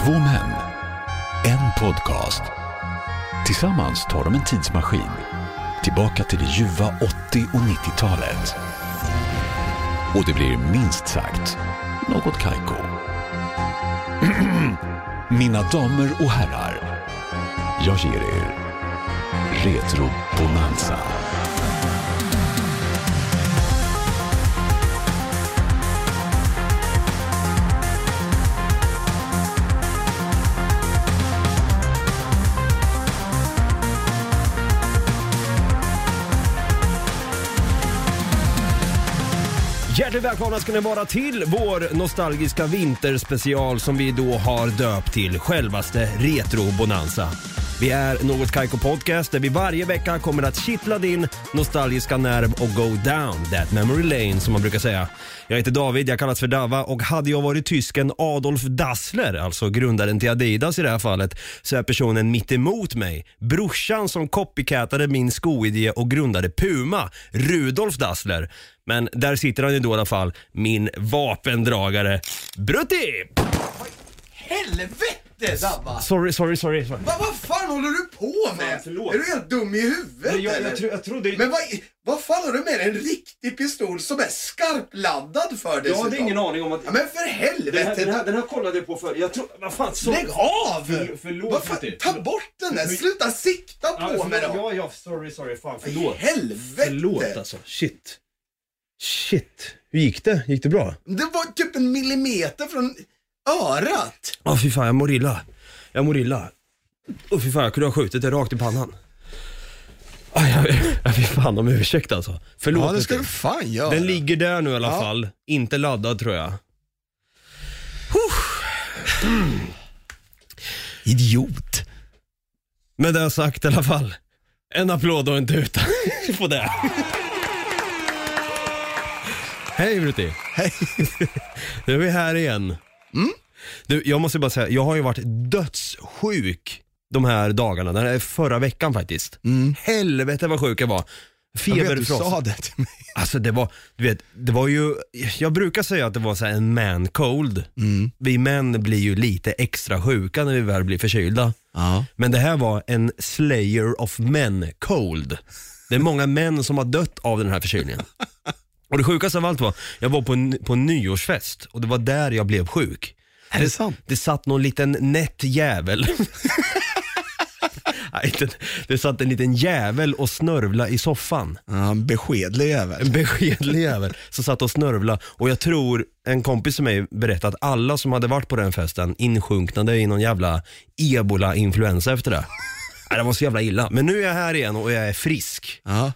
Två män, en podcast. Tillsammans tar de en tidsmaskin tillbaka till det ljuva 80- och 90-talet. Och det blir minst sagt något kajko. Mina damer och herrar, jag ger er Retro Bonanza. Hjärtligt välkomna ska ni vara till vår nostalgiska vinterspecial som vi då har döpt till självaste Retro Bonanza. Vi är Något Kajko Podcast där vi varje vecka kommer att kittla din nostalgiska nerv och go down that memory lane som man brukar säga. Jag heter David, jag kallas för Dava och hade jag varit tysken Adolf Dassler, alltså grundaren till Adidas i det här fallet, så är personen mitt emot mig, brorsan som copycatade min skoidé och grundade Puma, Rudolf Dassler. Men där sitter han ju då i alla fall, min vapendragare Brutti! Helvete, Dabba! Sorry. Vad fan håller du på med? Förlåt. Är du helt dum i huvudet eller? Jag trodde... Men vad fan har du med en riktig pistol som är skarpladdad för det? Jag hade ingen aning om att... Ja, men för helvete! Den här kollade jag på för. Jag tror... Vad fan, Lägg av! Förlåt. Vad fan, ta bort den där, sluta sikta på mig då! Ja, sorry, fan, förlåt. Helvete! Förlåt alltså, shit. Hur gick det? Gick det bra? Det var typ 1 millimeter från örat. Fy fan, jag mår illa. Fy fan, jag kunde ha skjutit det rakt i pannan. Fy fan, om ursäkt alltså. Förlåt. Ja, det ska du fan göra. Den ligger där nu i alla fall. Inte laddad tror jag. Idiot. Men det har sagt i alla fall. En applåd och en tuta på det. Hej Brutti. Hej. Nu är vi här igen. Du, jag måste bara säga, jag har ju varit dödssjuk de här dagarna. Den här förra veckan faktiskt. Helvete vad sjuk jag var. Du sa det till mig. Alltså det var, du vet, det var ju, jag brukar säga att det var så här en man cold. Vi män blir ju lite extra sjuka när vi väl blir förkylda. Men det här var en slayer of men cold. Det är många män som har dött av den här förkylningen. Och det sjukaste av allt var, jag var på en nyårsfest och det var där jag blev sjuk. Är det sant? Det satt någon liten nätt jävel. Det satt en liten jävel och snörvla i soffan. Ja, en beskedlig jävel. Så satt och snörvla. Och jag tror en kompis som mig berättade att alla som hade varit på den festen insjunknade i någon jävla ebola-influensa efter det. Det var så jävla illa. Men nu är jag här igen och jag är frisk. Ja.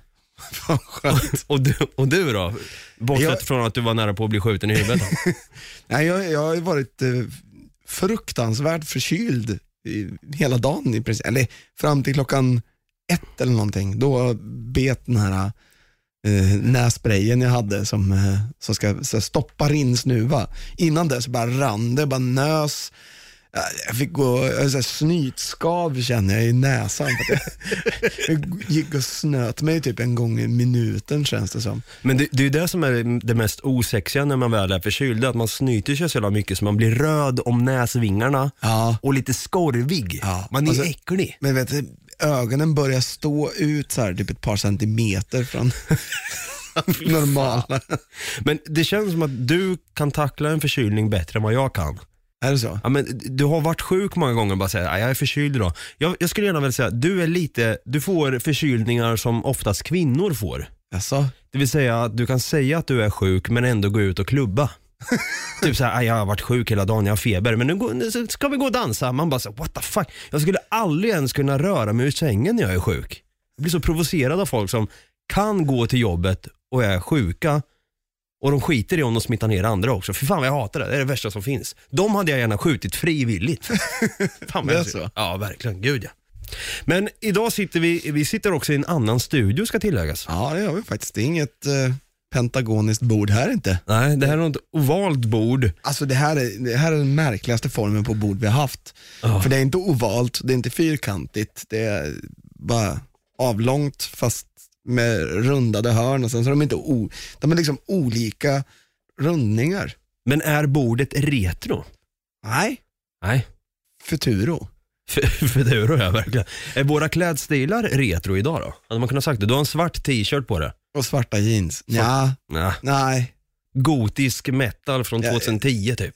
och du då? Bortsett från att du var nära på att bli skjuten i huvudet. Nej, jag har ju varit fruktansvärt förkyld hela dagen i princip. Eller fram till klockan 1 eller någonting. Då bet den här nässprayen jag hade som ska stoppa rinsnuva. Innan det så bara rann det, bara nös. Jag fick gå snytskav känner jag i näsan för att jag gick och snöt mig typ en gång i minuten känns det som. Men det är ju det som är det mest osexiga när man väl är förkyld, att man snyter sig så mycket så man blir röd om näsvingarna och lite skorvig. Man är äcklig. Men vet du, ögonen börjar stå ut så här typ ett par centimeter från normala. Men det känns som att du kan tackla en förkylning bättre än vad jag kan. Är det så? Ja, men du har varit sjuk många gånger och bara säga jag är förkyld idag. Jag skulle gärna vilja säga du får förkylningar som oftast kvinnor får. Jaså? Det vill säga att du kan säga att du är sjuk men ändå gå ut och klubba. Typ såhär, jag har varit sjuk hela dagen, jag har feber, men nu ska vi gå och dansa. Man bara så, what the fuck? Jag skulle aldrig ens kunna röra mig ur sängen när jag är sjuk. Jag blir så provocerad av folk som kan gå till jobbet och är sjuka. Och de skiter i om de smittar ner andra också. För fan vad jag hatar det, det är det värsta som finns. De hade jag gärna skjutit frivilligt. Fan vad så. Ja, verkligen, gud ja. Men idag sitter vi sitter också i en annan studio ska tilläggas. Ja, det gör vi faktiskt. Det är inget pentagoniskt bord här inte. Nej, det här är något ovalt bord. Alltså det här är den märkligaste formen på bord vi har haft. För det är inte ovalt, det är inte fyrkantigt. Det är bara avlångt fast med rundade hörn och sen så är de är liksom olika rundningar. Men är bordet retro? Nej. Futuro. Futuro, ja, verkligen. Är våra klädstilar retro idag då? Hade man kunnat sagt det? Du har en svart t-shirt på det. Och svarta jeans. Ja. Nej. Gotisk metal från 2010 typ.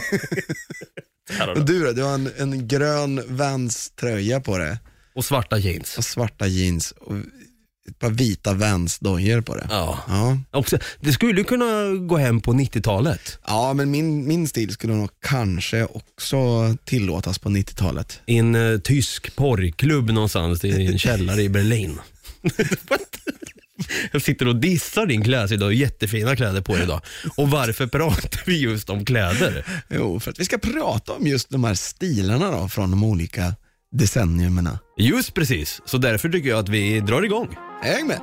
Och du har en grön Vans tröja på det. Och svarta jeans. Och svarta jeans. Och ett par vita Vans dojor på det. Ja. Också, det skulle kunna gå hem på 90-talet. Ja, men min stil skulle nog kanske också tillåtas på 90-talet. I en tysk porrklubb någonstans i en källare i Berlin. Jag sitter och dissar din klädsel idag. Jättefina kläder på dig idag. Och varför pratar vi just om kläder? Jo, för att vi ska prata om just de här stilarna då, från de olika decenniumerna. Just precis. Så därför tycker jag att vi drar igång. Häng med!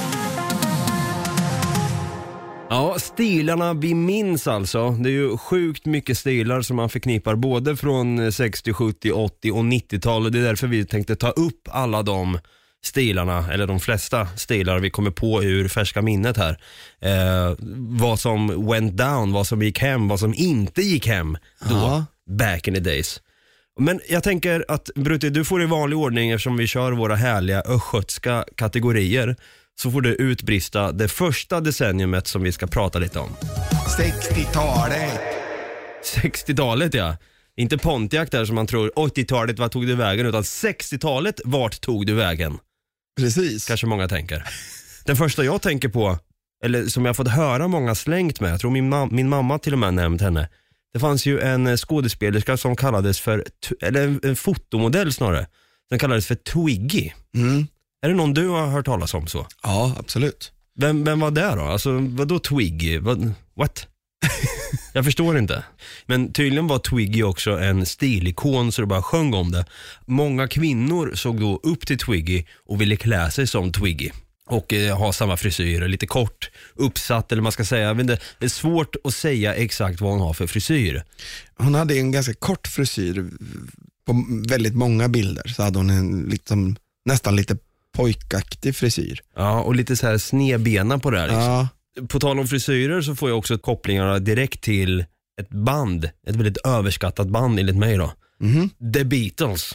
Ja, stilarna vi minns alltså. Det är ju sjukt mycket stilar som man förknippar både från 60, 70, 80 och 90-talet. Det är därför vi tänkte ta upp alla de stilarna, eller de flesta stilar vi kommer på ur färska minnet här. Vad som went down, vad som gick hem, vad som inte gick hem då, back in the days. Men jag tänker att Brutti, du får i vanlig ordning, eftersom vi kör våra härliga östgötska kategorier, så får du utbrista det första decenniumet som vi ska prata lite om. 60-talet. 60-talet, ja. Inte Pontiac där som man tror 80-talet, vad tog du vägen? Utan 60-talet, vart tog du vägen? Precis. Kanske många tänker. Den första jag tänker på, eller som jag fått höra många slängt med, jag tror min mamma till och med nämnt henne. Det fanns ju en skådespelerska som kallades för, eller en fotomodell snarare, den kallades för Twiggy. Är det någon du har hört talas om så? Ja, absolut. Vem var det då? Alltså, vadå Twiggy? What? Jag förstår inte. Men tydligen var Twiggy också en stilikon så det bara sjöng om det. Många kvinnor såg då upp till Twiggy och ville klä sig som Twiggy. Och ha samma frisyr, lite kort, uppsatt, eller man ska säga, jag vet inte, det är svårt att säga exakt vad hon har för frisyr. Hon hade en ganska kort frisyr på väldigt många bilder, så hade hon en liksom, nästan lite pojkaktig frisyr. Ja, och lite så här snedbena på det här liksom. Ja. På tal om frisyrer så får jag också kopplingarna direkt till ett band, ett väldigt överskattat band enligt mig då. The Beatles.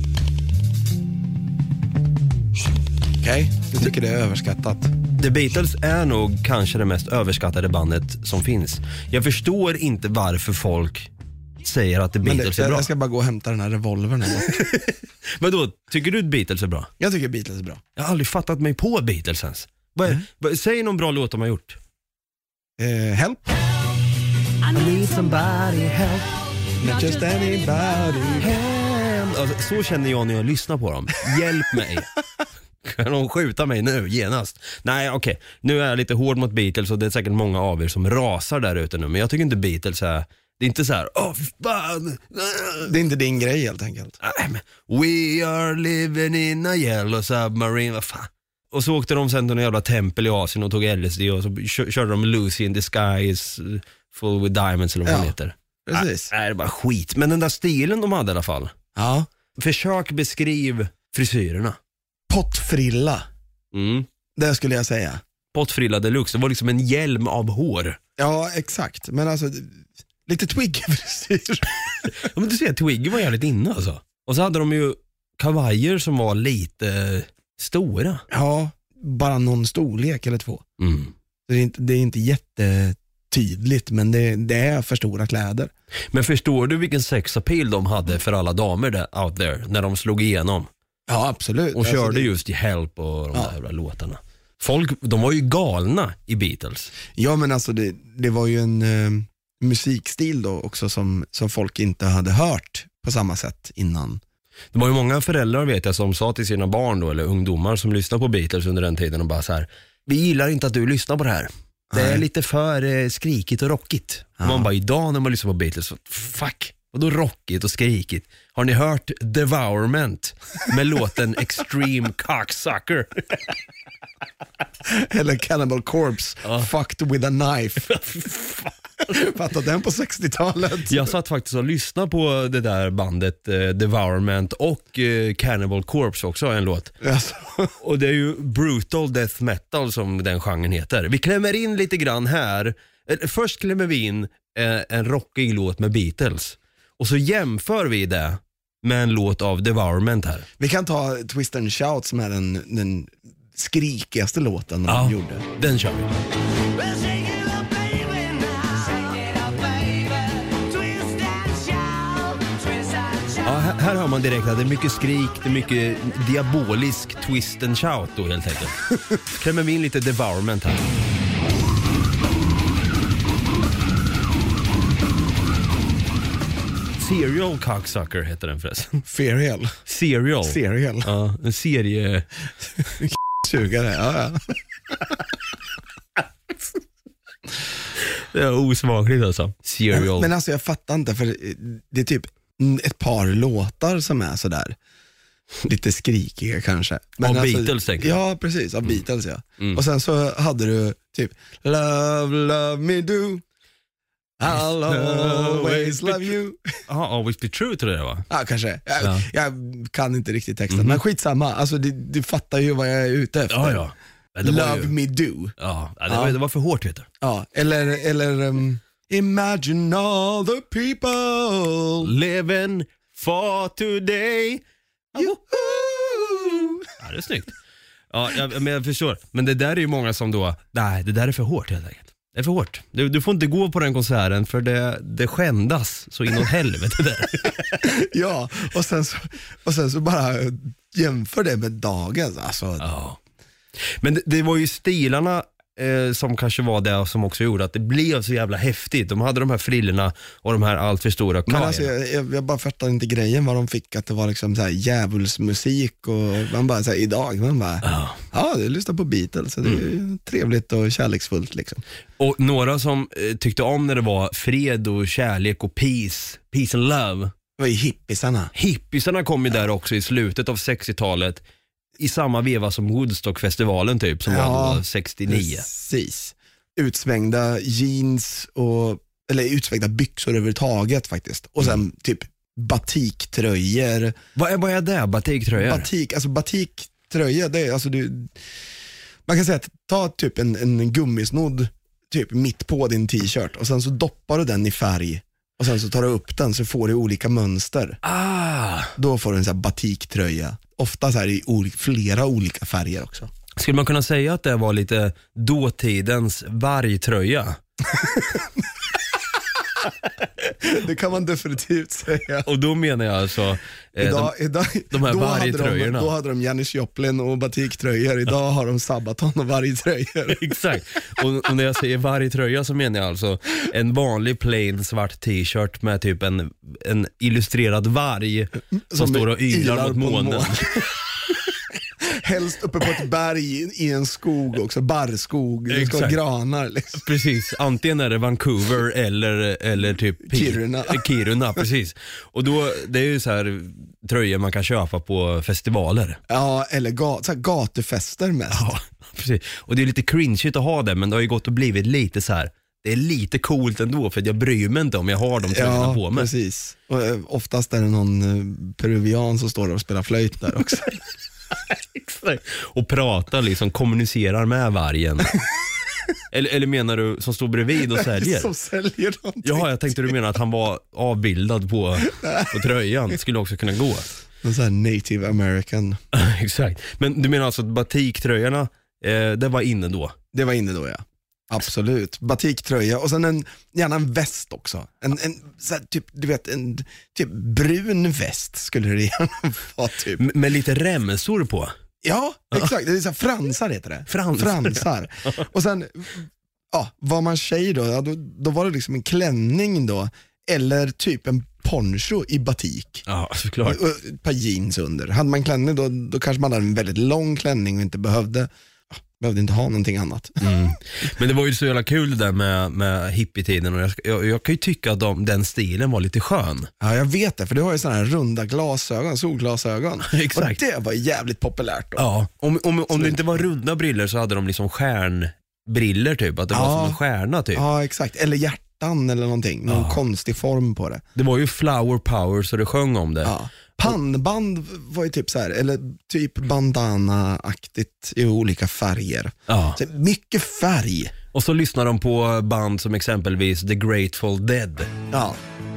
Okej, du tycker det är överskattat? The Beatles är nog kanske det mest överskattade bandet som finns. Jag förstår inte varför folk säger att The Beatles är bra. Jag ska bara gå och hämta den här revolvern. Men då, tycker du att Beatles är bra? Jag tycker Beatles är bra. Jag har aldrig fattat mig på Beatles ens. Säg någon bra låt de har gjort. Help. I need somebody help. Not just anybody. Help. Alltså, så känner jag när jag lyssnar på dem. Hjälp mig. Kan de skjuta mig nu, genast? Nej, okej. Nu är jag lite hård mot Beatles och det är säkert många av er som rasar där ute nu. Men jag tycker inte Beatles är... Det är inte så här, fan. Det är inte din grej helt enkelt. We are living in a yellow submarine, vad fan. Och så åkte de sen till en jävla tempel i Asien och tog LSD och så körde de Lucy in the Sky is full with diamonds eller vad den heter. Precis. Nej, det är bara skit. Men den där stilen de hade i alla fall. Ja. Försök beskriv frisyrerna. Pottfrilla. Det skulle jag säga. Pottfrilla deluxe, det var liksom en hjälm av hår. Ja, exakt. Men alltså, lite Twiggy-frisyr. Ja, men du ser, Twiggy var jävligt inne alltså. Och så hade de ju kavajer som var lite stora. Ja, bara någon storlek eller två. Det är inte jättetydligt, men det är för stora kläder. Men förstår du vilken sexappeal de hade för alla damer där out there när de slog igenom? Ja, absolut. Och körde just i Help och de där jävla låtarna. Folk, de var ju galna i Beatles. Ja, men alltså det var ju en musikstil då också som folk inte hade hört på samma sätt innan. Det var ju många föräldrar vet jag som sa till sina barn då, eller ungdomar som lyssnade på Beatles under den tiden och bara så här: vi gillar inte att du lyssnar på det här. Det är lite för skrikigt och rockigt. Man bara, idag när man lyssnar på Beatles så, fuck, och då rockigt och skrikigt. Har ni hört Devourment med låten Extreme Cocksucker? Eller Cannibal Corpse, Fucked with a Knife. Fattar den på 60-talet? Jag satt faktiskt och lyssnade på det där bandet Devourment och Cannibal Corpse också, en låt. Yes. Och det är ju brutal death metal som den genren heter. Vi klämmer in lite grann här. Först klämmer vi in en rockig låt med Beatles. Och så jämför vi det med en låt av Devourment här. Vi kan ta Twist and Shout som är den skrikigaste låten de gjorde. Den kör vi. Ja, här hör man direkt att det är mycket skrik, det är mycket diabolisk twist and shout då helt enkelt. Klämmer vi in lite Devourment här. Serial Cocksucker heter den förresten. Serial. Ja, en serie... Sugare, ja. Det är osmakligt alltså. Serial. Men alltså jag fattar inte, för det är typ ett par låtar som är sådär lite skrikiga kanske. Men av alltså, Beatles tänker jag. Ja, precis, av Beatles ja. Och sen så hade du typ Love me do, I'll always love you. Ja, always be true tror jag det var. Ja, kanske. Jag kan inte riktigt texten, men skitsamma. Alltså du fattar ju vad jag är ute efter. Ja. Love me do. Ja, det var för hårt vet du. Ja, eller imagine all the people living for today. Ja, det är snyggt. Ja, men jag förstår. Men det där är ju många som då, nej, det där är för hårt helt enkelt. Det är för hårt. Du får inte gå på den konserten för det skändas så inåt helvete där. Ja, och sen så bara jämför det med dagens. Alltså. Ja. Men det var ju stilarna som kanske var det som också gjorde att det blev så jävla häftigt. De hade de här frillorna och de här allt för stora kajerna. Men alltså, jag bara fattar inte grejen vad de fick, att det var liksom så här djävulsmusik och man bara så här, idag man bara, du lyssnar på Beatles så det är trevligt och kärleksfullt liksom. Och några som tyckte om när det var fred och kärlek och peace and love. Det var ju hippisarna. Hippisarna kom ju där också i slutet av 60-talet. I samma veva som Woodstock-festivalen typ, som var 69. Precis. Utsvängda jeans eller utsvängda byxor överhuvudtaget faktiskt. Och sen typ batiktröjor. Vad är det? Batiktröjor? Batiktröja, det är alltså man kan säga att ta typ en gummisnodd typ mitt på din t-shirt och sen så doppar du den i färg. Och sen så tar du upp den så får du olika mönster. Då får du en sån här batiktröja. Ofta så här i flera olika färger också. Skulle man kunna säga att det var lite dåtidens vargtröja? Det kan man definitivt säga. Och då menar jag alltså de här vargtröjorna. Då hade de Janis Joplin och batiktröjor. Idag har de Sabaton och vargtröjor. Exakt. Och när jag säger vargtröja så menar jag alltså en vanlig plain svart t-shirt med typ en illustrerad varg som står och ylar mot månen. Helst uppe på ett berg i en skog också, barrskog. Det ska vara granar liksom. Precis, antingen är det Vancouver eller typ Kiruna, precis. Och då, det är ju så här tröjor man kan köpa på festivaler. Ja, eller så här gatufester mest. Ja, precis. Och det är lite cringeigt att ha det, men det har ju gått och blivit lite så här. Det är lite coolt ändå, för jag bryr mig inte om jag har de tröjorna på mig. Ja, precis. Och oftast är det någon peruvian som står där och spelar flöjt där också. Exakt. Och pratar liksom, kommunicerar med vargen. eller menar du som står bredvid och säljer? Som säljer någonting. Ja, jag tänkte du menar att han var avbildad på tröjan. Det skulle också kunna gå. En sån här native american. Exakt. Men du menar alltså att batiktröjorna, det var inne då? Det var inne då, ja. Absolut, batiktröja och sen gärna en väst också. En så här, typ, du vet, en typ brun väst skulle det gärna vara typ. Med lite remsor på. Ja, exakt. Det är så här, fransar heter det. Fransar. Och sen, var man tjej då var det liksom en klänning då. Eller typ en poncho i batik. Ja, såklart. Och ett par jeans under. Hade man klänning då kanske man hade en väldigt lång klänning och inte behövde inte ha någonting annat. Men det var ju så jävla kul det där med hippietiden. Och jag kan ju tycka att den stilen var lite skön. Ja, jag vet det, för du har ju sådana här runda glasögon, solglasögon. Exakt. Och det var jävligt populärt då. Ja, om det inte var runda briller så hade de liksom stjärnbriller typ. Att det var som en stjärna typ. Ja, exakt. Eller hjärtan eller någonting. Någon konstig form på det. Det var ju flower power så det sjöng om det. Ja. Pannband var ju typ så här, eller typ bandana-aktigt i olika färger. Ja. Så mycket färg. Och så lyssnar de på band som exempelvis The Grateful Dead. Ja.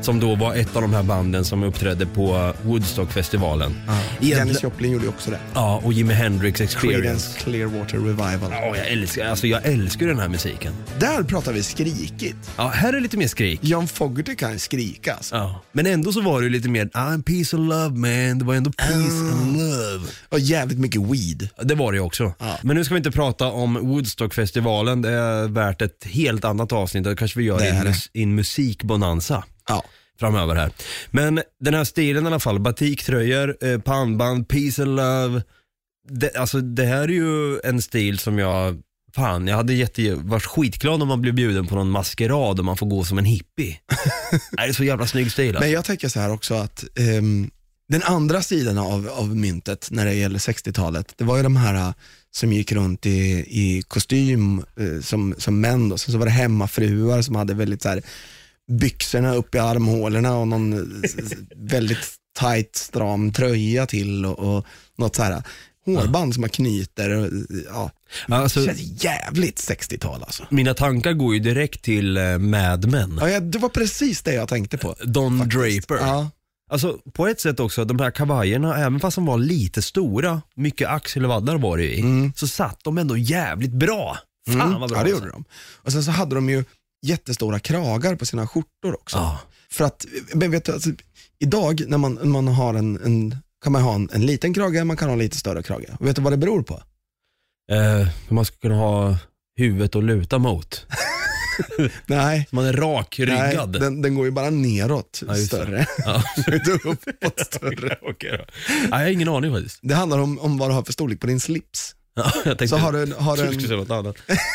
som då var ett av de här banden som uppträdde på Woodstock-festivalen. Janis Joplin gjorde ju också det. Ja, och Jimi Hendrix Experience. Creedence Clearwater Revival. Ja, jag älskar den här musiken. Där pratar vi skrikigt. Ja, här är lite mer skrik. John Fogerty kan skrika alltså. Ja. Men ändå så var det lite mer peace and love man. Det var ändå peace and love. Och jävligt mycket weed. Det var det också. Ja. Men nu ska vi inte prata om Woodstock-festivalen. Det är värt ett helt annat avsnitt. Det kanske vi gör i en musikbonanza. Ja. Framöver här. Men den här stilen i alla fall, batiktröjor, pannband, peace and love. Det här är ju en stil som jag hade varit skitglad om man blev bjuden på någon maskerad och man får gå som en hippie. Det är så jävla snygg stil. Alltså. Men jag tänker så här också att den andra sidan av myntet när det gäller 60-talet, det var ju de här som gick runt i kostym som män då. Sen så var det hemmafruar som hade väldigt så här byxorna upp i armhålorna och någon väldigt tight stram tröja till och något så här hårband som man knyter. Ja. Alltså, det känns jävligt 60-tal alltså. Mina tankar går ju direkt till Mad Men. Ja, det var precis det jag tänkte på. Don faktiskt. Draper. Ja. Alltså på ett sätt också, de här kavajerna, även fast de var lite stora, mycket axelvaddar var det i, så satt de ändå jävligt bra. Fan vad bra. Ja, det gjorde de. Och sen så hade de ju jättestora kragar på sina skjortor också. Ja. För att, men vet du, alltså, idag när man har kan man ha en liten krage, man kan ha en lite större krage. Vet du vad det beror på? Man ska kunna ha huvudet att luta mot. Nej. Man är rakryggad. Nej, den går ju bara neråt, större. Ja. Uppåt större. Okej då. Nej, jag har ingen aning faktiskt. Det handlar om vad du har för storlek på din slips. Ja, jag tänkte, så har du en något annat.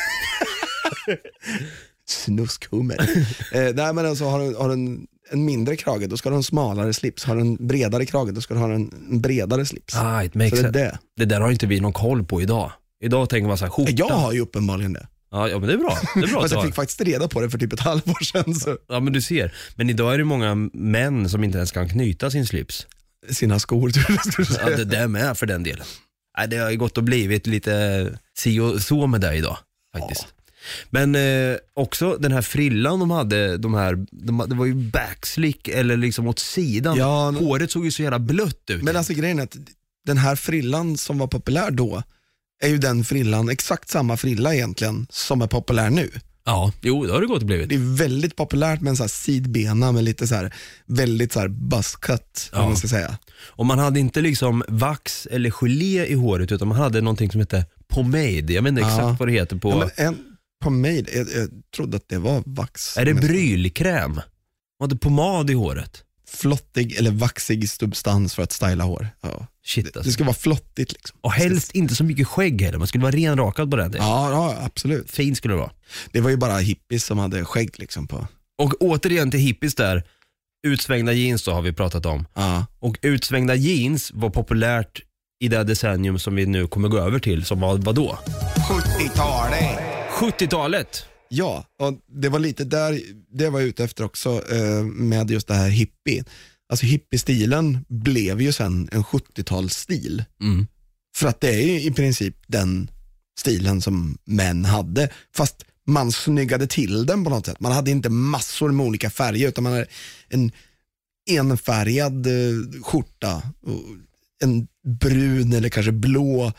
Snuskummer. Nej, men alltså har du en mindre krage, då ska du ha en smalare slips. Har du en bredare krage, då ska du ha en bredare slips. It makes sense. Det där har inte vi någon koll på idag. Idag tänker man så här, skjorta. Jag har ju uppenbarligen det. Ja, men det är bra. Det är bra. Jag fick faktiskt reda på det för typ ett halvår sedan. Så. Ja, men du ser. Men idag är det många män som inte ens kan knyta sin slips. Sina skor, tror jag. Ja, det där med för den delen. Nej, det har ju gått och blivit lite si och så med det idag, faktiskt. Ja. Men också den här frillan de hade, det var ju backslick eller liksom åt sidan. Ja, håret såg ju så jävla blött ut. Men alltså grejen är att den här frillan som var populär då är ju den frillan, exakt samma frilla egentligen, som är populär nu. Ja, jo, det har det gått och blivit. Det är väldigt populärt med en så här sidbena med lite så här, väldigt så här buzzcut, om man ska säga. Och man hade inte liksom vax eller gelé i håret, utan man hade någonting som heter pomade. Jag vet inte exakt vad det heter på... Ja, pomade, jag trodde att det var vax. Är det brylkräm? Man hade pomad i håret. Flottig eller vaxig substans för att styla hår. Ja. Shit, alltså. Det ska vara flottigt liksom. Och helst inte så mycket skägg heller. Man skulle vara renrakad på den. Ja, absolut. Fin skulle det vara. Det var ju bara hippies som hade skägg liksom på. Och återigen till hippies där. Utsvängda jeans då har vi pratat om. Ja. Och utsvängda jeans var populärt i det decennium som vi nu kommer gå över till. Som var vadå? 70-talet. 70-talet. Ja, och det var lite där det var ute efter också med just det här hippie. Alltså hippiestilen blev ju sen en 70-talsstil. För att det är ju i princip den stilen som män hade. Fast man snyggade till den på något sätt. Man hade inte massor med olika färger, utan man hade en enfärgad skjorta och en brun eller kanske blå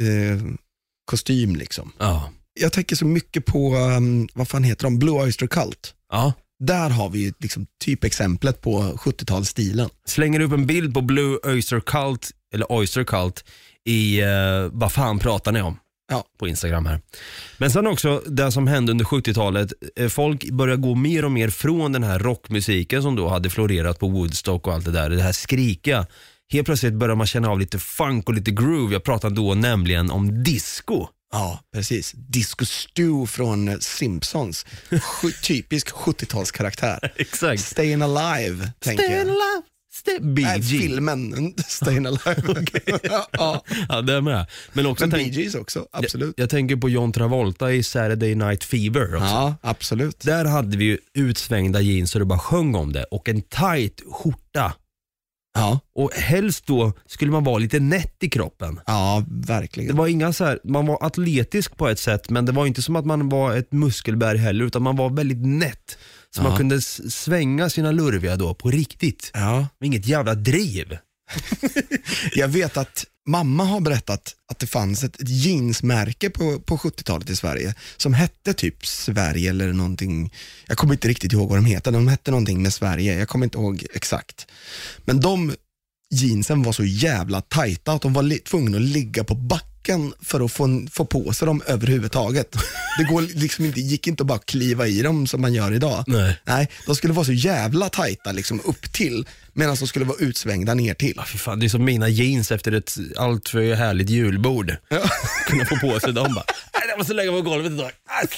kostym liksom. Ja. Jag tänker så mycket på, vad fan heter de? Blue Oyster Cult. Ja. Där har vi ju liksom typexemplet på 70-talsstilen. Slänger upp en bild på Blue Oyster Cult, eller Oyster Cult, i vad fan pratar ni om? Ja. På Instagram här. Men sen också det som hände under 70-talet. Folk började gå mer och mer från den här rockmusiken som då hade florerat på Woodstock och allt det där. Det här skrika. Helt plötsligt börjar man känna av lite funk och lite groove. Jag pratar då nämligen om disco. Ja, precis. Disco Stu från Simpsons. Typisk 70-talskaraktär. Exakt. Stayin' Alive, tänker jag. Stayin' Alive. Filmen Stayin' Alive. Okay. Ja, det är med. Men också Bee Gees också, absolut. Jag tänker på John Travolta i Saturday Night Fever också. Ja, absolut. Där hade vi ju utsvängda jeans så det bara sjöng om det. Och en tight skjorta. Ja. Och helst då skulle man vara lite nätt i kroppen. Ja, verkligen. Det var inga så här, man var atletisk på ett sätt, men det var inte som att man var ett muskelberg heller, utan man var väldigt nätt. Så man kunde svänga sina lurviga då på riktigt. Ja. Inget jävla driv. Jag vet att mamma har berättat att det fanns ett jeansmärke på 70-talet i Sverige som hette typ Sverige eller någonting. Jag kommer inte riktigt ihåg vad de heter. De hette någonting med Sverige. Jag kommer inte ihåg exakt. Men de jeansen var så jävla tajta att de var tvungna att ligga på backen för att få på sig dem överhuvudtaget. Det går liksom inte, gick inte att bara kliva i dem som man gör idag. Nej, de skulle vara så jävla tajta liksom upp till, medan de skulle vara utsvängda ner till. Fy fan, det är som mina jeans efter ett allt för härligt julbord. Ja. Kunna få på sig dem bara. Jag måste lägga på golvet idag.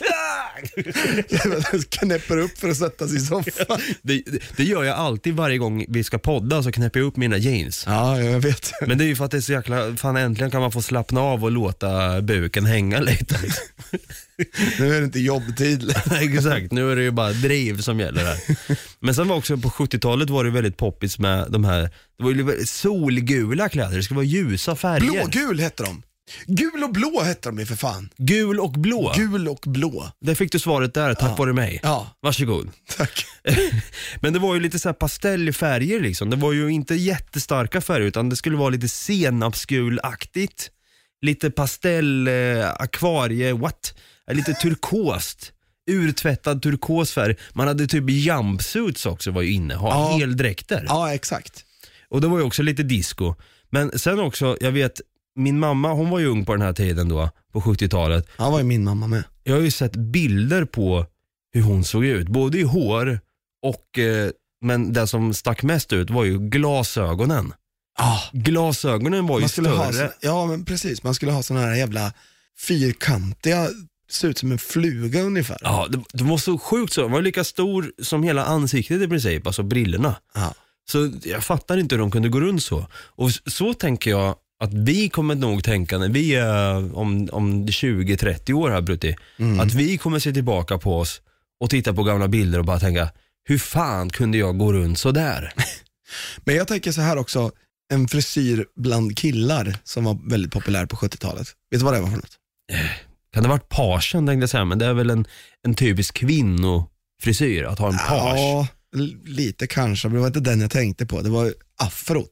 Knäpper upp för att sätta sig i soffan. Det gör jag alltid varje gång vi ska podda, så knäpper jag upp mina jeans. Ja, jag vet. Men det är ju för att det är så jäkla, fan äntligen kan man få slappna av och låta buken hänga lite liksom. Nu är det inte jobbtid. Exakt, nu är det ju bara driv som gäller här. Men sen var också på 70-talet var det väldigt poppis med de här, det var ju solgula kläder, det skulle vara ljusa färger. Blågul hette de. Gul och blå hette de ju för fan. Gul och blå? Gul och blå. Där fick du svaret där, tack vare mig. Ja. Varsågod. Tack. Men det var ju lite så här pastellfärger liksom. Det var ju inte jättestarka färger, utan det skulle vara lite senapsgulaktigt. Lite pastell, akvarie, lite turkost. Urtvättad turkosfärg. Man hade typ jumpsuits också, var ju inne. Heldräkter. Ja, exakt. Och det var ju också lite disco. Men sen också, jag vet, min mamma, hon var ju ung på den här tiden då, på 70-talet. Ja, var ju min mamma med. Jag har ju sett bilder på hur hon såg ut, både i hår och, men det som stack mest ut var ju glasögonen. Glasögonen var ju större. Ja, men precis. Man skulle ha såna här jävla fyrkantiga, ser ut som en fluga ungefär. Ja, det var så sjukt så. Den var lika stor som hela ansiktet i princip, alltså brillorna. Ja. Så jag fattar inte hur de kunde gå runt så. Och så tänker jag att vi kommer nog tänka när vi är om 20-30 år här, Brutti, att vi kommer se tillbaka på oss och titta på gamla bilder och bara tänka, hur fan kunde jag gå runt så där? Men jag tänker så här också, en frisyr bland killar som var väldigt populär på 70-talet. Vet du vad det var för något? Kan det ha varit pagen, tänkte jag säga, men det är väl en typisk kvinnofrisyr att ha en page. Ja, lite kanske, men det var inte den jag tänkte på. Det var afrot.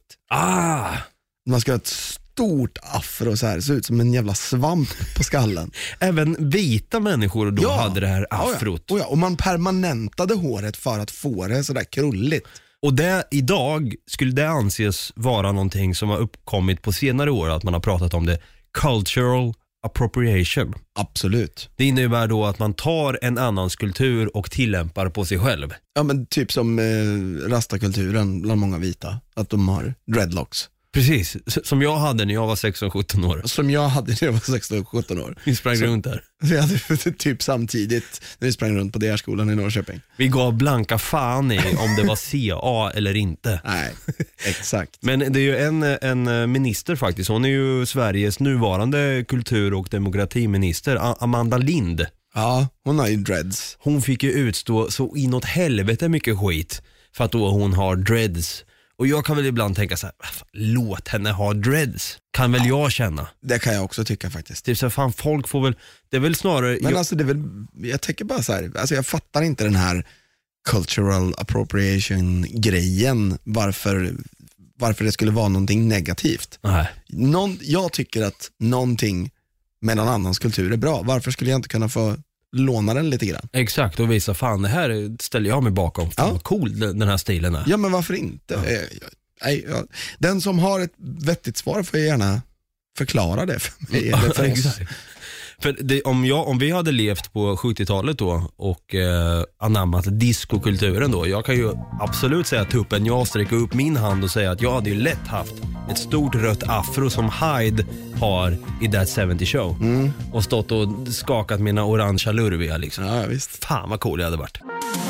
Man ska ha ett stort afro så här, ser ut som en jävla svamp på skallen. Även vita människor då hade det här afrot. Och man permanentade håret för att få det så där krulligt. Och det, idag skulle det anses vara någonting som har uppkommit på senare år, att man har pratat om det, cultural appropriation. Absolut. Det innebär då att man tar en annans kultur och tillämpar på sig själv. Ja, men typ som rastakulturen bland många vita, att de har dreadlocks. Precis, som jag hade när jag var 16-17 år. Som jag hade när jag var 16-17 år. Vi sprang runt där. Vi hade typ samtidigt när vi sprang runt på DR-skolan i Norrköping. Vi gav blanka fan i om det var CA eller inte. Nej, exakt. Men det är ju en minister faktiskt. Hon är ju Sveriges nuvarande kultur- och demokratiminister, Amanda Lind. Ja, hon har ju dreads. Hon fick ju utstå så inåt helvete mycket skit för att då hon har dreads. Och jag kan väl ibland tänka så här, låt henne ha dreads. Kan väl jag känna. Det kan jag också tycka faktiskt. Typ så här, fan, folk får väl, det är väl snarare... Men alltså det är väl, jag tänker bara så här, alltså jag fattar inte den här cultural appropriation grejen, varför det skulle vara någonting negativt. Nej. Jag tycker att någonting med någon annans kultur är bra. Varför skulle jag inte kunna få låna den lite grann? Exakt, och visa, fan, det här ställer jag mig bakom. Fan, vad cool den här stilen är. Ja, men varför inte? Den som har ett vettigt svar får gärna förklara det för mig eller för oss. För om vi hade levt på 70-talet då och anammat diskokulturen då, jag kan ju absolut säga tuppen, jag sträcker upp min hand och säga att jag hade ju lätt haft ett stort rött afro som Hyde har i That 70 Show och stått och skakat mina orangea lurviga liksom. Ja, visst. Fan vad cool jag hade varit.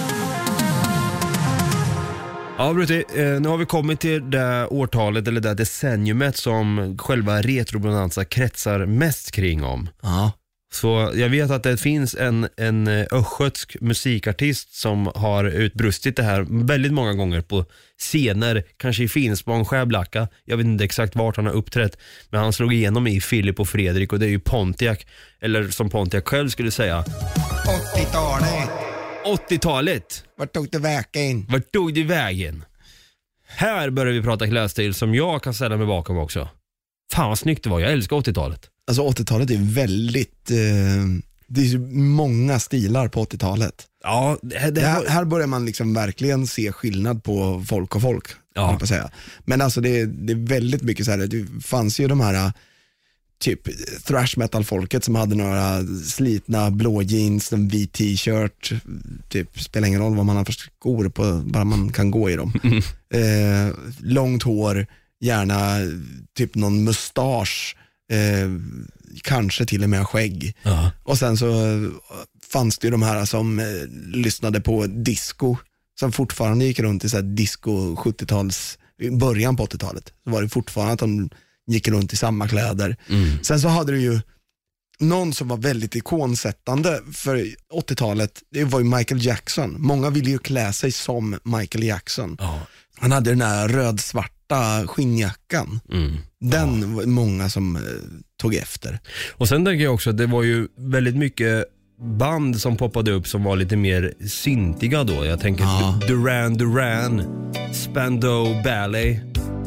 Ja, Brutti, nu har vi kommit till det årtalet eller det decenniumet som själva Retro Bonanza kretsar mest kring om. Ja. Så jag vet att det finns en östgötsk musikartist som har utbrustit det här väldigt många gånger på scener, kanske i Finspång, Skärblacka. Jag vet inte exakt vart han har uppträtt, men han slog igenom i Filip och Fredrik, och det är ju Pontiac, eller som Pontiac själv skulle säga, 80-talet. 80-talet. Vart tog det vägen? Vart tog det vägen? Här börjar vi prata klädstil som jag kan ställa mig bakom också. Fan vad snyggt det var, jag älskar 80-talet. Alltså 80-talet är väldigt, det är ju många stilar på 80-talet. Ja, Här börjar man liksom verkligen se skillnad på folk och folk. Ja. På att säga. Men alltså det är väldigt mycket så här, det fanns ju de här typ thrash metal folket som hade några slitna blå jeans, en vit t-shirt, typ spelar ingen roll vad man har för skor på, bara man kan gå i dem. Långt hår, gärna typ någon mustasch, kanske till och med skägg. Ja. Och sen så fanns det ju de här som lyssnade på disco, som fortfarande gick runt i så här disco 70-tals, början på 80-talet. Så var det fortfarande att de gick runt i samma kläder. Sen så hade du ju någon som var väldigt ikonsättande för 80-talet. Det var ju Michael Jackson. Många ville ju klä sig som Michael Jackson. Ja. Han hade den här rödsvarta skinnjackan. Den var många som tog efter. Och sen tänker jag också att det var ju väldigt mycket band som poppade upp som var lite mer syntiga då. Jag tänker Duran, Spandau Ballet,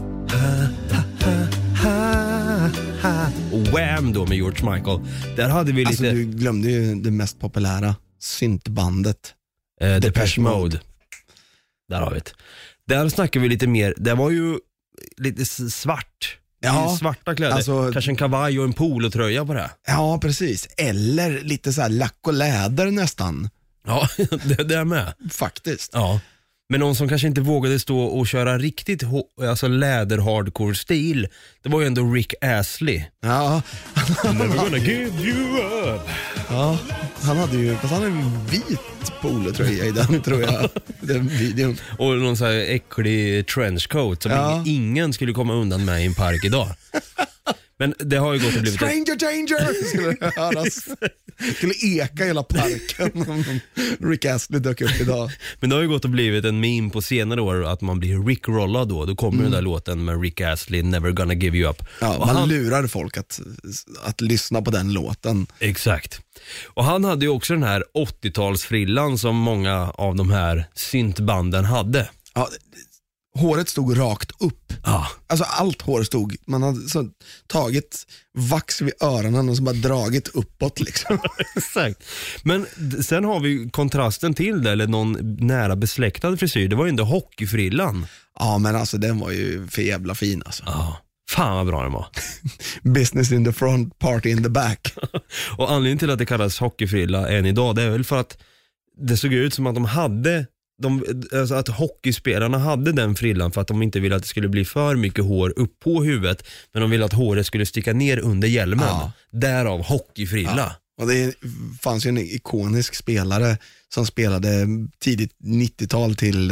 och Wham då med George Michael. Där hade vi Alltså lite... du glömde ju det mest populära syntbandet. Depeche Mode. Där har vi det. Där snackar vi lite mer. Det var ju lite svart. Ja, svarta kläder. alltså, kanske en kavaj och en polotröja på det. Ja, precis. Eller lite så här lack och läder nästan. Ja, det är med. Faktiskt. Ja. Men någon som kanske inte vågade stå och köra riktigt alltså läder-hardcore-stil, det var ju ändå Rick Astley. Ja. Never gonna give you up. Ja, han hade ju en vit polotröja i den, tror jag, den videon. Och någon så här äcklig trenchcoat som ingen skulle komma undan med i en park idag. Men det har ju gått och blivit... Stranger danger! Skulle höras. Skulle eka hela parken om Rick Astley dök upp idag. Men det har ju gått och blivit en meme på senare år att man blir Rick-rollad då. Då kommer den där låten med Rick Astley, Never gonna give you up. Ja, och man lurar folk att lyssna på den låten. Exakt. Och han hade ju också den här 80-talsfrillan som många av de här syntbanden hade. Ja, håret stod rakt upp. Ja. Alltså allt hår stod, man hade så tagit vax vid öronen och så bara dragit uppåt liksom. Exakt. Men sen har vi kontrasten till det, eller någon nära besläktad frisyr. Det var ju inte hockeyfrillan. Ja, men alltså den var ju för jävla fin alltså. Ja. Fan vad bra den var. Business in the front, party in the back. Och anledningen till att det kallas hockeyfrilla än idag, det är väl för att det såg ut som att de hade alltså att hockeyspelarna hade den frillan för att de inte ville att det skulle bli för mycket hår upp på huvudet, men de ville att håret skulle sticka ner under hjälmen. Ja. Därav hockeyfrilla. Ja. Och det fanns ju en ikonisk spelare som spelade tidigt 90-tal till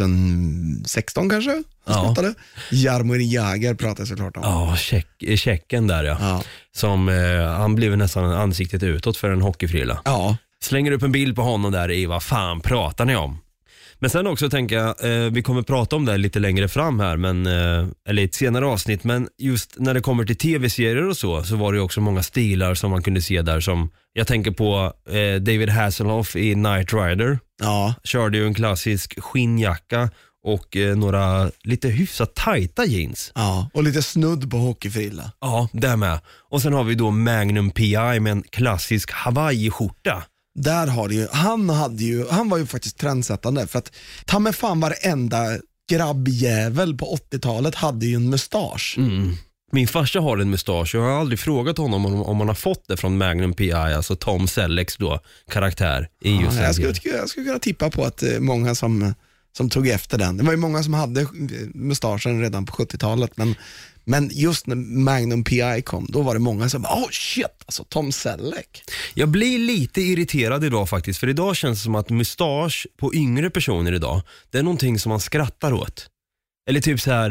2016 kanske. Ja. Jaromir Jagr pratade såklart om. Ja, Tjecken där ja. Som han blev nästan ansiktet utåt för en hockeyfrilla. Ja. Slänger upp en bild på honom där i vad fan pratar ni om? Men sen också tänker jag, vi kommer prata om det lite längre fram här, men, eller i ett senare avsnitt, men just när det kommer till tv-serier och så var det ju också många stilar som man kunde se där, som jag tänker på David Hasselhoff i Knight Rider. Ja. Körde ju en klassisk skinnjacka och några lite hyfsat tajta jeans. Ja, och lite snudd på hockeyfrilla. Ja, det med. Och sen har vi då Magnum P.I. med en klassisk Hawaii-skjorta. Där har det ju, han var ju faktiskt trendsättande, för att ta med fan varenda grabbjävel på 80-talet hade ju en mustasch. Min farsa har en mustasch och jag har aldrig frågat honom om han har fått det från Magnum P.I., alltså Tom Sellecks då karaktär i just jag skulle kunna tippa på att många som tog efter den. Det var ju många som hade mustaschen redan på 70-talet, men just när Magnum P.I. kom, då var det många som shit, alltså Tom Selleck. Jag blir lite irriterad idag faktiskt, för idag känns det som att mustasch på yngre personer idag, det är någonting som man skrattar åt. Eller typ så här,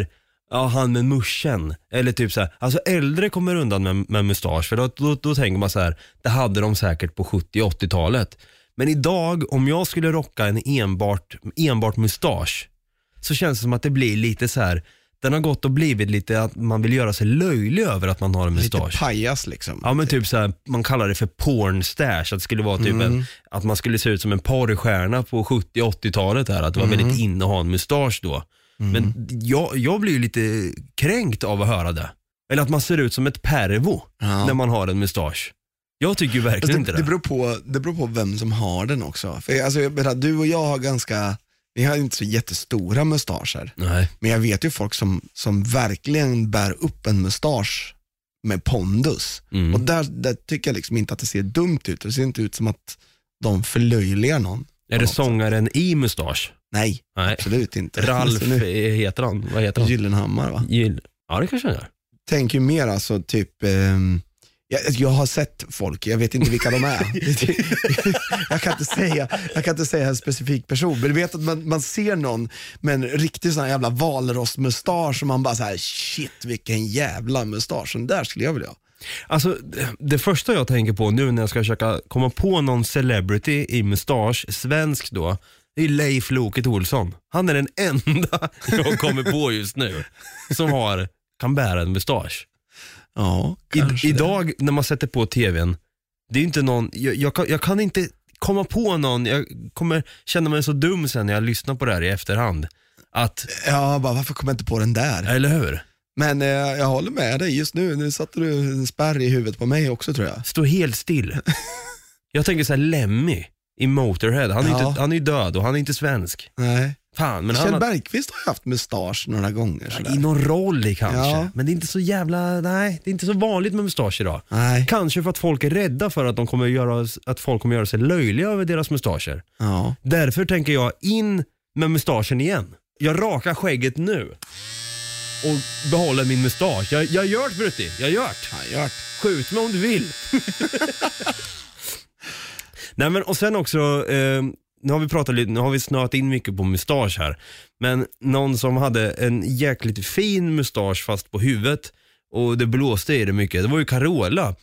Ja, han med muschen. Eller typ så här, alltså äldre kommer undan med mustasch. För då tänker man så här, det hade de säkert på 70-80-talet. Men idag, om jag skulle rocka en enbart mustasch, så känns det som att det blir lite så här. Den har gått och blivit lite att man vill göra sig löjlig över att man har en mustasch. Lite pajas liksom. Ja, men typ så här, man kallar det för pornstash. Att det skulle vara typ att man skulle se ut som en porrstjärna på 70-80-talet här. Att det var väldigt inne att ha en mustasch då. Men jag blir ju lite kränkt av att höra det. Eller att man ser ut som ett pervo när man har en mustasch. Jag tycker ju verkligen inte det. Det beror på vem som har den också. För alltså, du och jag har vi har inte så jättestora mustascher. Nej. Men jag vet ju folk som verkligen bär upp en mustasch med pondus. Och där tycker jag liksom inte att det ser dumt ut. Det ser inte ut som att de förlöjligar någon. Är det sångaren i mustasch? Nej, absolut inte. Ralf heter han. Vad heter han? Gyllenhammar, va? Ja, det kanske han gör. Tänk ju mer alltså typ... Jag har sett folk, jag vet inte vilka de är. jag kan inte säga en specifik person. Men du vet att man ser någon med en riktig sån här jävla valrossmustasch och man bara så här: shit, vilken jävla mustasch. Den där skulle jag vilja ha. Alltså, det första jag tänker på nu när jag ska försöka komma på någon celebrity i mustasch, svensk då, det är Leif Loket Olsson. Han är den enda jag kommer på just nu som kan bära en mustasch. Ja, idag när man sätter på tvn, det är inte någon, jag kan inte komma på någon. Jag kommer känna mig så dum sen när jag lyssnar på det här i efterhand att, varför kommer jag inte på den där? Eller hur? Men jag håller med dig just nu satte du en spärr i huvudet på mig också, tror jag. Stå helt still. Jag tänker så här, Lemmy i Motorhead, han är ju död och han är inte svensk. Nej. Fan, men Kjell Bergqvist har haft mustasch några gånger. I någon roll kanske. Men det är inte så jävla, det är inte så vanligt med mustasch idag. Nej. Kanske för att folk är rädda för att folk kommer göra sig löjliga över deras mustascher. Ja. Därför tänker jag in med mustaschen igen. Jag rakar skägget nu och behåller min mustasch. Jag gör det, Brutti. Jag gör det. Skjut mig om du vill. Nej, men och sen också nu har vi snöat in mycket på mustasch här. Men någon som hade en jäkligt fin mustasch fast på huvudet och det blåste i det mycket, det var ju Carola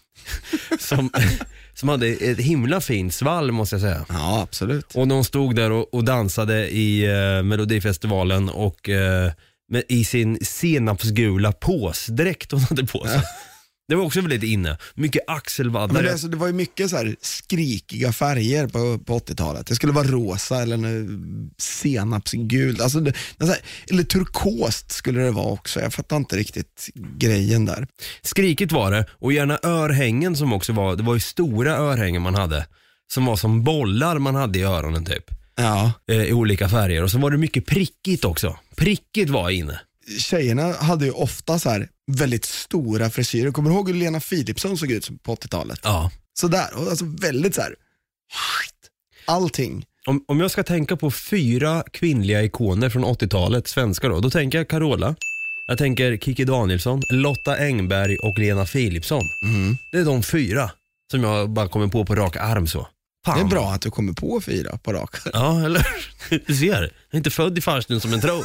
som hade ett himla fint svall, måste jag säga. Ja, absolut. Och de stod där och dansade i Melodifestivalen och i sin senapsgula påsdräkt hon hade på sig. Ja. Det var också väldigt inne. Mycket axelvaddare. Men det var ju mycket så här skrikiga färger på 80-talet. Det skulle vara rosa eller senapsgul. Alltså eller turkost skulle det vara också. Jag fattar inte riktigt grejen där. Skrikigt var det. Och gärna örhängen som också var. Det var ju stora örhängen man hade. Som var som bollar man hade i öronen typ. Ja. I olika färger. Och så var det mycket prickigt också. Prickigt var inne. Tjejerna hade ju ofta så här väldigt stora frisyrer. Kommer du ihåg hur Lena Philipsson såg ut på 80-talet? Ja. Sådär, alltså väldigt så här allting. Om jag ska tänka på 4 kvinnliga ikoner från 80-talet, svenskar då tänker jag Carola. Jag tänker Kiki Danielsson, Lotta Engberg och Lena Philipsson. Det är de 4 som jag bara kommer på rak arm så. Fan. Det är bra att du kommer på 4 på rak arm. Ja, eller? Du ser, jag är inte född i farstun som en tro.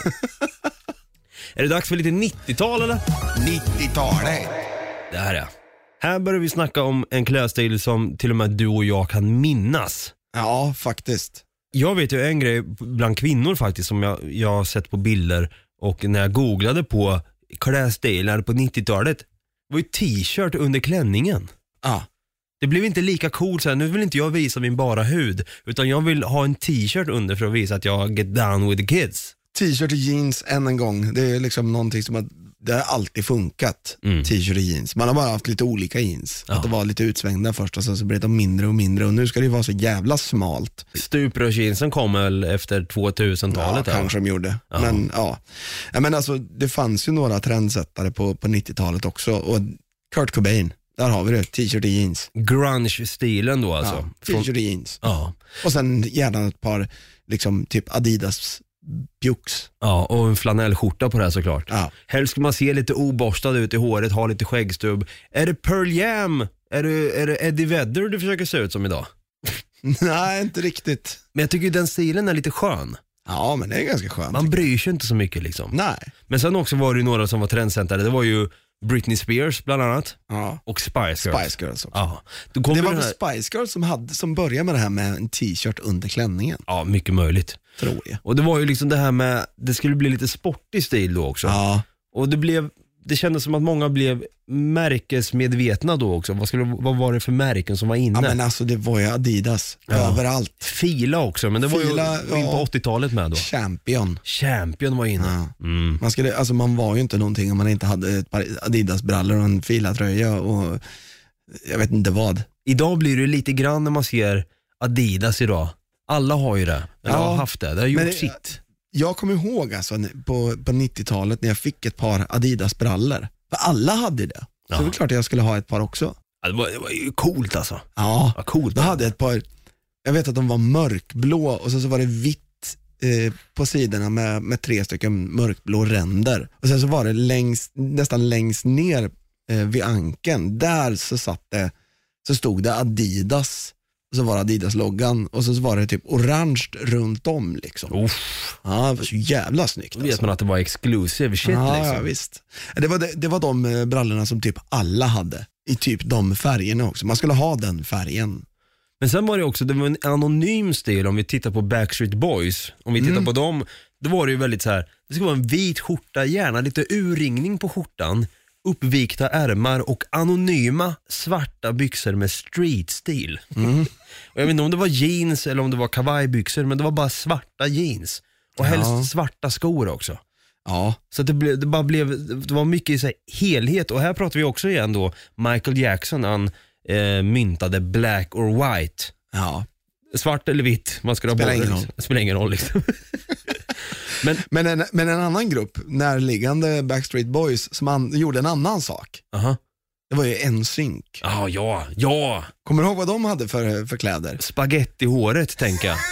Är det dags för lite 90-tal eller? 90-talet. Det här är. Här börjar vi snacka om en klädstil som till och med du och jag kan minnas. Ja, faktiskt. Jag vet ju en grej bland kvinnor faktiskt som jag har sett på bilder och när jag googlade på klädstilar på 90-talet var ju t-shirt under klänningen. Ja. Det blev inte lika coolt så här, nu vill inte jag visa min bara hud utan jag vill ha en t-shirt under för att visa att jag get down with the kids. T-shirt och jeans än en gång. Det är liksom någonting som det har alltid funkat. T-shirt och jeans. Man har bara haft lite olika jeans. Ja. Att det var lite utsvängda först och sen så blev de mindre och mindre. Och nu ska det vara så jävla smalt. Stuprörsjeansen kom väl efter 2000-talet? Ja, kanske de gjorde. Ja. Men ja. Men alltså, det fanns ju några trendsättare på 90-talet också. Och Kurt Cobain, där har vi det. T-shirt och jeans. Grunge-stilen då alltså. Ja, t-shirt och jeans. Ja. Och sen gärna ett par liksom typ Adidas bjux. Ja, och en flanellskjorta på det här såklart. Ja. Helst ska man se lite oborstad ut i håret, ha lite skäggstubb. Är det Pearl Jam? Är det Eddie Vedder du försöker se ut som idag? Nej, inte riktigt. Men jag tycker den stilen är lite skön. Ja, men det är ganska skönt. Man bryr sig inte så mycket liksom. Nej. Men sen också var det ju några som var trendsättare. Det var ju Britney Spears bland annat. Ja. Och Spice Girls. Spice Girls också. Ja. Det var väl Spice Girls som började med det här med en t-shirt under klänningen. Ja, mycket möjligt. Tror jag. Och det var ju liksom det här med, det skulle bli lite sportig stil då också. Ja. Och det kändes som att många blev märkesmedvetna då också. Vad var det för märken som var inne? Ja, men alltså det var ju Adidas överallt. Fila också, men det var ju in på 80-talet med då. Champion var inne. Ja. Man var ju inte någonting om man inte hade ett par Adidas-brallor och en filatröja och jag vet inte vad. Idag blir det lite grann när man ser Adidas idag. Alla har ju det. Eller har haft det. Det har gjort sitt. Jag kommer ihåg alltså, på 90-talet när jag fick ett par Adidas-brallor. För alla hade det. Så det var klart att jag skulle ha ett par också. Ja, det var ju coolt alltså. Ja, coolt. Då hade jag ett par, jag vet att de var mörkblå och så var det vitt på sidorna med 3 stycken mörkblå ränder. Och sen så var det nästan längst ner vid ankeln. Där så stod det Adidas. Och så var Adidas-loggan och så var det typ orange runt om liksom. Ja, det var så jävla snyggt. Då vet man att det var exclusive shit liksom. Ja, visst. Det var de brallorna som typ alla hade. I typ de färgerna också. Man skulle ha den färgen. Men sen var det var en anonym stil om vi tittar på Backstreet Boys. Om vi tittar på dem, då var det ju väldigt så här. Det ska vara en vit skjorta, gärna lite urringning på skjortan. Uppvikta ärmar och anonyma svarta byxor med street-stil. Och jag vet inte om det var jeans eller om det var kavajbyxor, men det var bara svarta jeans. Och helst svarta skor också. Ja. Så det var mycket så här, helhet. Och här pratar vi också igen då Michael Jackson, han myntade black or white. Ja. Svart eller vitt, man ska spelar ingen roll liksom. Men en annan grupp, närliggande Backstreet Boys, som gjorde en annan sak. Det var ju NSYNC. Ja. Kommer du ihåg vad de hade för kläder? Spaghetti-håret, tänker jag.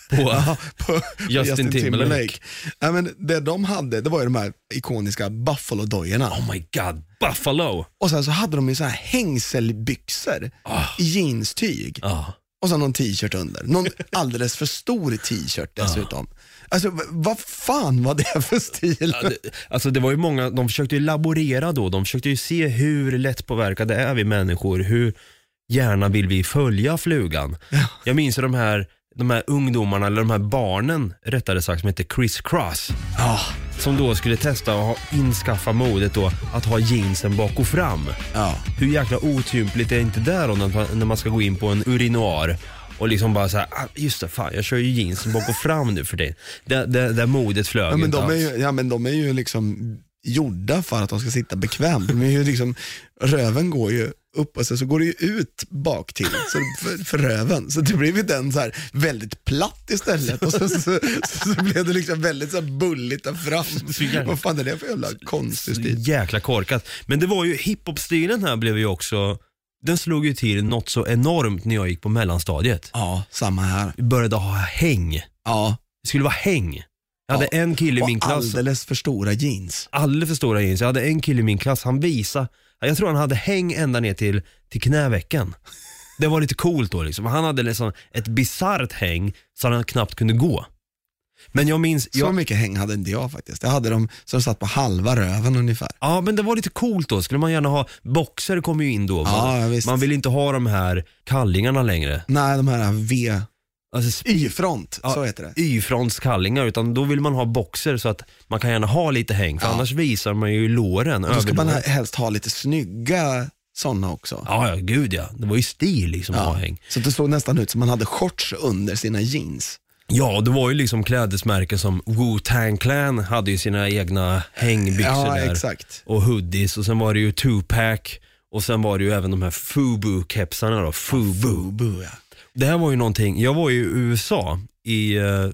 På Justin Timberlake. Ja, men det de hade, det var ju de här ikoniska Buffalo-dojorna. Oh my god, Buffalo. Och sen så hade de ju så här hängselbyxor i jeanstyg. Och så någon t-shirt under. Någon alldeles för stor t-shirt dessutom. Alltså vad fan var det för stil? Alltså det var ju många, de försökte ju laborera då. De försökte ju se hur lättpåverkade är vi människor. Hur gärna vill vi följa flugan. Jag minns de här ungdomarna, eller de här barnen rättare sagt, som heter Chris Cross. Som då skulle testa och inskaffa modet då att ha jeansen bak och fram. Hur jäkla otympligt är inte där då när man ska gå in på en urinoar och liksom bara så här, just det, fan, jag kör ju jeansen bak och fram nu för det. Där modet flög men inte alls. men de är ju liksom gjorda för att de ska sitta bekvämt. De är ju liksom, röven går ju upp och så går det ju ut bak till för röven. Så det blev ju den så här väldigt platt istället. Och så blev det liksom väldigt så här bulligt där fram. Vad fan är det för jävla konstig stil? Jäkla korkat. Men det var ju, hiphop-stilen här blev ju också, den slog ju till något så enormt när jag gick på mellanstadiet. Ja, samma här. Vi började ha häng. Ja. Det skulle vara häng. Jag hade en kille i min klass. Alldeles för stora jeans. Alldeles för stora jeans. Jag hade en kille i min klass, han visade, jag tror han hade häng ända ner till knävecken. Det var lite coolt då liksom. Han hade liksom ett bizarrt häng så han knappt kunde gå. Men jag minns... Så mycket häng hade inte jag faktiskt. Jag hade dem som satt på halva röven ungefär. Ja, men det var lite coolt då. Skulle man gärna ha... Boxer kom ju in då. Man vill inte ha de här kallingarna längre. Nej, de här alltså, Y-front, så heter det. Y-fronts kallingar, utan då vill man ha boxer så att man kan gärna ha lite häng. För annars visar man ju låren. Då ska man helst ha lite snygga sådana också. Ja, gud ja. Det var ju stil liksom att ha häng. Så det såg nästan ut som man hade shorts under sina jeans. Ja, det var ju liksom klädesmärken som Wu-Tang Clan hade ju sina egna hängbyxor där. Exakt. Och hoodies, och sen var det ju Tupac, och sen var det ju även de här Fubu-kepsarna då. Fubu, ja. Det här var ju någonting, jag var ju i USA i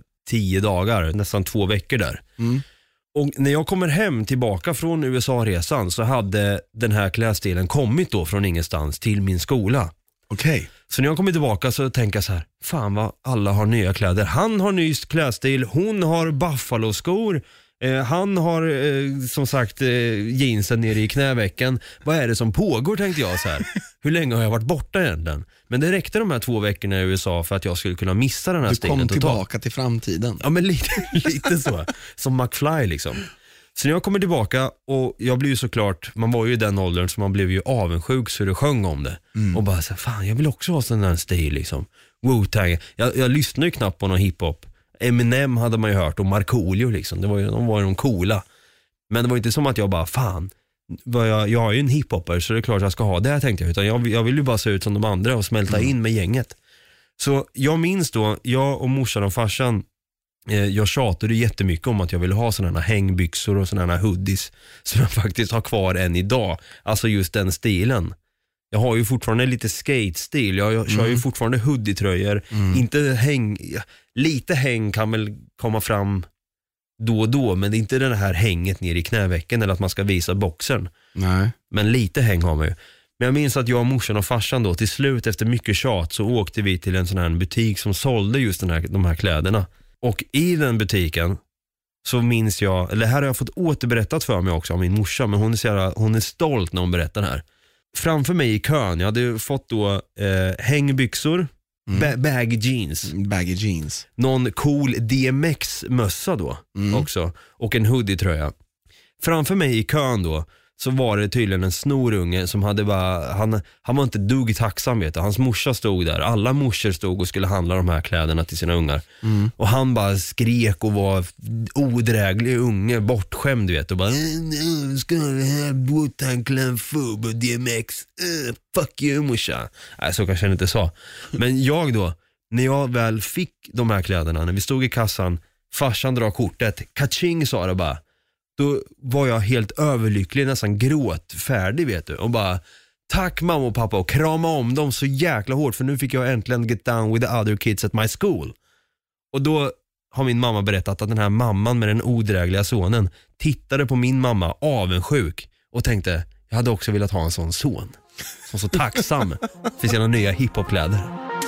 10 dagar, nästan 2 veckor där. Och när jag kommer hem tillbaka från USA-resan så hade den här klädstilen kommit då från ingenstans till min skola. Okej. Så när jag kommer tillbaka så tänker jag så här, fan vad alla har nya kläder. Han har ny klädstil, hon har Buffalo-skor, Han har som sagt jeansen nere i knävecken. Vad är det som pågår, tänkte jag så här. Hur länge har jag varit borta egentligen? Men det räckte de här 2 veckorna i USA för att jag skulle kunna missa den här stilen totalt. Du kom tillbaka till framtiden. Ja, men lite så. Som McFly liksom. Så när jag kommer tillbaka, och jag blev ju såklart, man var ju i den åldern så man blev ju avundsjuk så det sjöng om det. Och bara så här, fan jag vill också ha sån där stil liksom. Wu-Tang. Jag lyssnade ju knappt på någon hiphop. Eminem hade man ju hört, och Markoolio liksom. De var ju de coola. Men det var inte som att jag bara, fan jag är ju en hiphopper så det är klart jag ska ha det här, tänkte jag. Utan jag vill ju bara se ut som de andra och smälta in med gänget. Så jag minns då, jag och morsan och farsan, jag tjatade jättemycket om att jag ville ha sådana här hängbyxor och sådana här hoodies som jag faktiskt har kvar än idag. Alltså just den stilen. Jag har ju fortfarande lite skate-stil. Jag kör ju fortfarande hoodie-tröjor. Inte häng. Lite häng kan väl komma fram då och då, men det är inte det här hänget ner i knävecken eller att man ska visa boxen. Nej. Men lite häng har man ju. Men jag minns att jag och morsan och farsan då till slut efter mycket tjat så åkte vi till en sån här butik som sålde just de här kläderna. Och i den butiken så minns jag, eller här har jag fått återberättat för mig också av min morsa, men hon är stolt när hon berättar det här. Framför mig i kön, jag hade fått då hängbyxor, baggy jeans. Någon cool DMX-mössa då också, och en hoodie-tröja. Framför mig i kön då så var det tydligen en snorunge som hade bara, han var inte dugg tacksam, vet du. Hans morsa stod där, alla morsor stod och skulle handla de här kläderna till sina ungar. Och han bara skrek och var odräglig unge, bortskämd, vet du. Och bara, ska det här Wu-Tang Food och DMX, fuck you morsa. Nej, så kanske jag inte sa. Men jag då, när jag väl fick de här kläderna, när vi stod i kassan, farsan drar kortet, kaching sa det bara. Då var jag helt överlycklig, nästan gråtfärdig, vet du. Och bara, tack mamma och pappa, och krama om dem så jäkla hårt. För nu fick jag äntligen get down with the other kids at my school. Och då har min mamma berättat att den här mamman med den odrägliga sonen tittade på min mamma avundsjuk och tänkte, jag hade också velat ha en sån son. Som så tacksam för sina nya hiphopkläder.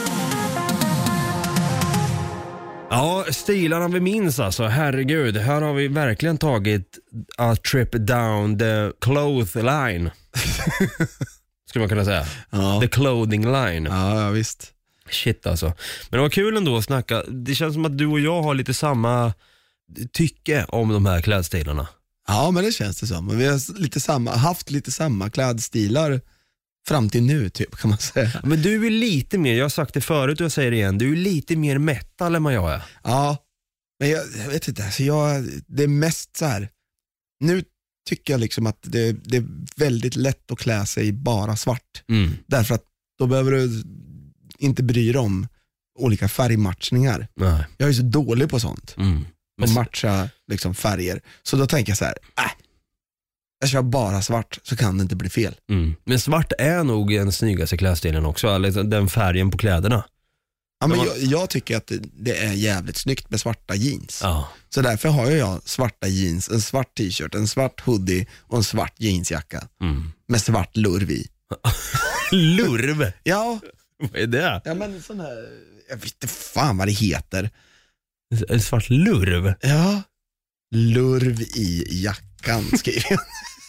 Ja, stilarna vi minns alltså, herregud. Här har vi verkligen tagit a trip down the cloth line. Skulle man kunna säga. Ja. The clothing line. Ja, visst. Shit alltså. Men det var kul ändå att snacka. Det känns som att du och jag har lite samma tycke om de här klädstilarna. Ja, men det känns det som. Vi har haft lite samma klädstilar fram till nu typ, kan man säga. Men du är lite mer, jag har sagt det förut och jag säger det igen, du är lite mer metal än vad jag är. Ja, men jag vet inte, alltså det är mest så här. Nu tycker jag liksom att det är väldigt lätt att klä sig bara svart. Därför att då behöver du inte bry dig om olika färgmatchningar. Nej. Jag är så dålig på sånt. Att matcha liksom färger. Så då tänker jag så här, jag kör bara svart så kan det inte bli fel. Men svart är nog den snyggaste klädstilen också, eller den färgen på kläderna. Ja, men jag tycker att det är jävligt snyggt med svarta jeans. Ja. Så därför har jag svarta jeans, en svart t-shirt, en svart hoodie och en svart jeansjacka. Med svart lurv i. Lurv? Ja. Vad är det? Ja, men sån här, jag vet inte fan vad det heter. En svart lurv? Ja. Lurv i jackan skriver jag.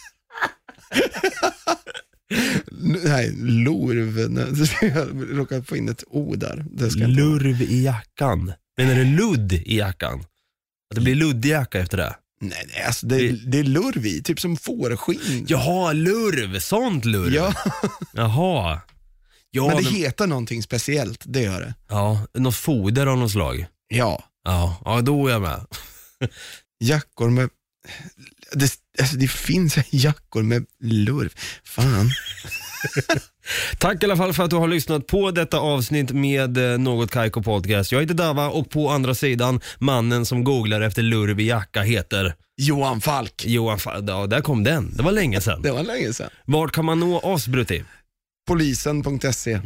Nej, lurv. Jag råkar få in ett ord där. Lurv i jackan. Men är det ludd i jackan? Att det blir ludd i jacka efter det? Nej, alltså det är lurv i. Typ som fårskinn. Jaha, lurv. Sånt lurv. Ja. Jaha. Ja, men det heter någonting speciellt, det gör det. Ja, något foder av något slag. Ja. Ja, då är jag med. Jackor med... Det finns jackor med lurv. Fan. Tack i alla fall för att du har lyssnat på detta avsnitt med Något Kaiko Podcast. Jag heter Dava och på andra sidan, mannen som googlar efter lurv i jacka heter... Johan Falk. Ja, där kom den. Det var länge sedan. Det var länge sedan. Vart kan man nå oss, Brutti? Polisen.se.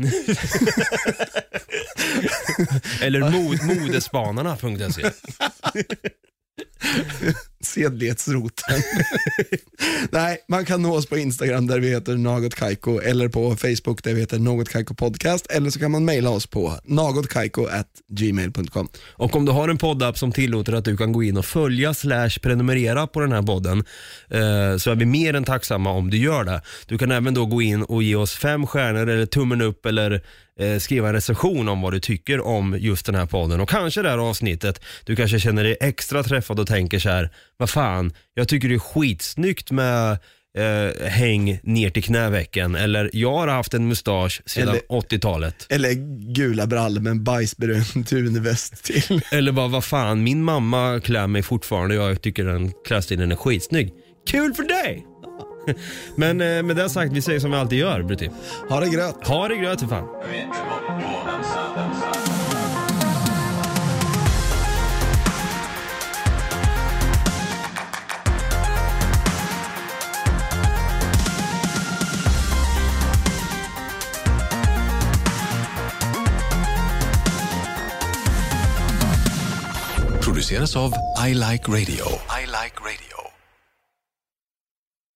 Eller modespanarna.se. sedlighetsroten. Nej, man kan nå oss på Instagram där vi heter Något Kaiko, eller på Facebook där vi heter Något Kaiko Podcast, eller så kan man mejla oss på nagotkaiko@gmail.com. Och om du har en poddapp som tillåter att du kan gå in och följa / prenumerera på den här podden, så är vi mer än tacksamma om du gör det. Du kan även då gå in och ge oss 5 stjärnor eller tummen upp, eller skriva en recension om vad du tycker om just den här podden. Och kanske det här avsnittet, du kanske känner dig extra träffad och tänker så här: vad fan, jag tycker det är skitsnyggt med häng ner till knävecken, eller jag har haft en mustasch sedan 80-talet. Eller gula brallor med en bajsberönt tunväst till. Eller bara, vad fan, min mamma klär mig fortfarande, jag tycker den klädstilen är skitsnygg. Kul för dig! Men med det sagt, vi säger som vi alltid gör, Brutti. Ha det gröt. Ha det gröt för fan. Produceras av I Like Radio. I Like Radio.